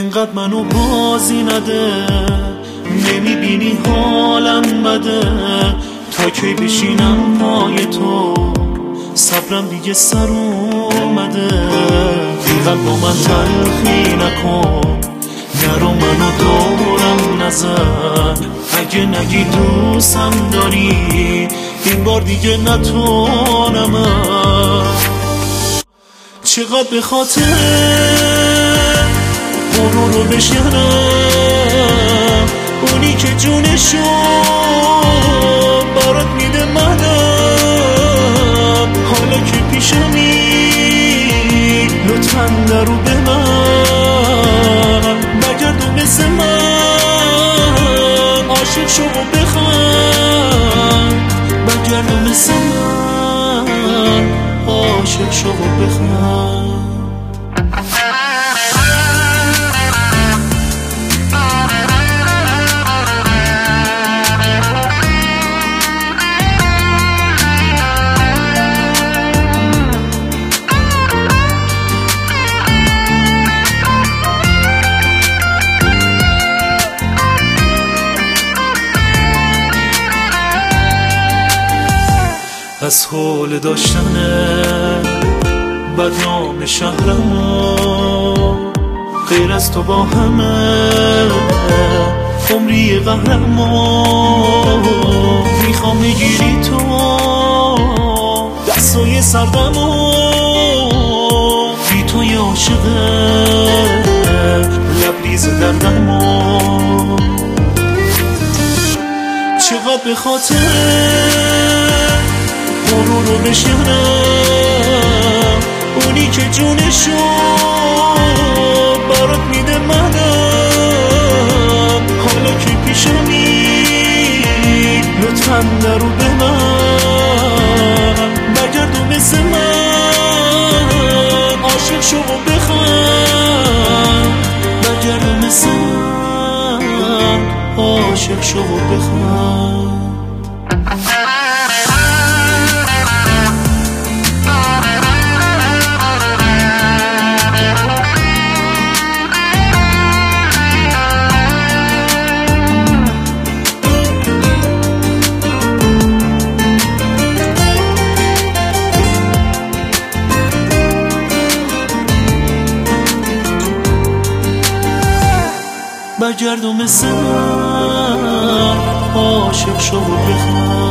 اینقدر منو بازی نده، نمیبینی حالم بده، تا کی بشینم پای تو، صبرم دیگه سر اومده. اینقدر با من تلخی نکن، نرو منو دورم نزن، اگه نگی دوستم داری این بار دیگه نتونم. چقدر به خاطر اونو رو بشکنم، اونی که جونشو برات میده منم، حالا که پیشمی لطفاً درو به من بگرد و مثل من عاشق شو و بخند، بگرد و مثل من عاشق شو و بخند. از حول داشتنه بدنام شهرمو، غیر از تو با همه عمری قهرمو، میخوام بگیری تو دستای سردمو، بی توی عاشقه لبریز دردمو. چقدر به خاطر اونو رو بشکنم، اونی که جونشو برات میده منم، حالا که پیشمی لطفاً درو به من بگرد و مثل من عاشق شو و بخند، بگرد و مثل من عاشق شو و بخند. بگرد و مثل من عاشق شو و بخند.